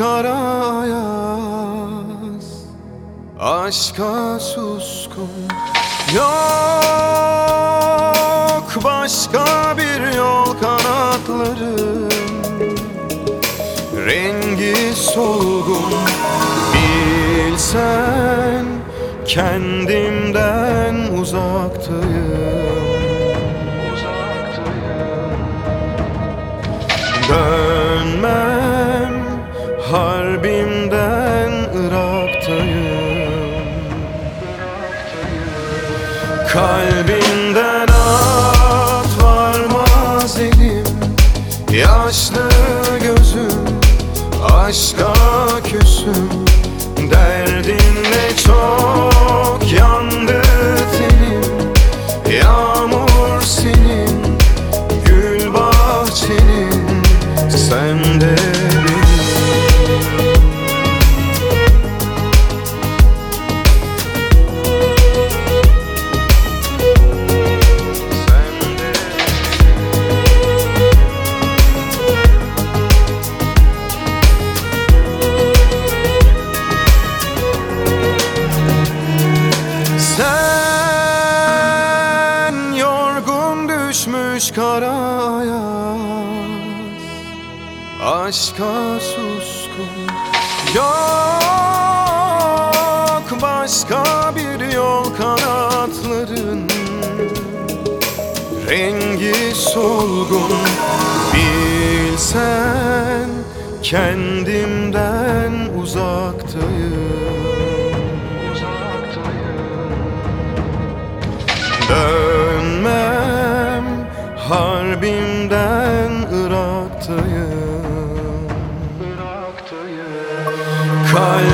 kara ayaz, aşka suskun. Yok başka bir yol, kanatların rengi solgun. Bilsen kendimden uzaktayım. Dönmem harbimden, Irak'tayım. Kalbimden at varmaz elim, yaşlı gözüm aşka küsüm. Derdinle çok yandı tenim, yağmur senin, gül bahçenin, sen de benim. Sen yorgun düşmüş kara ayaz, aşka suskun. Yok başka bir yol, kanatların rengi solgun. Bilsen kendimden uzaktayım. Dönmem harbimden, Irak'tayım.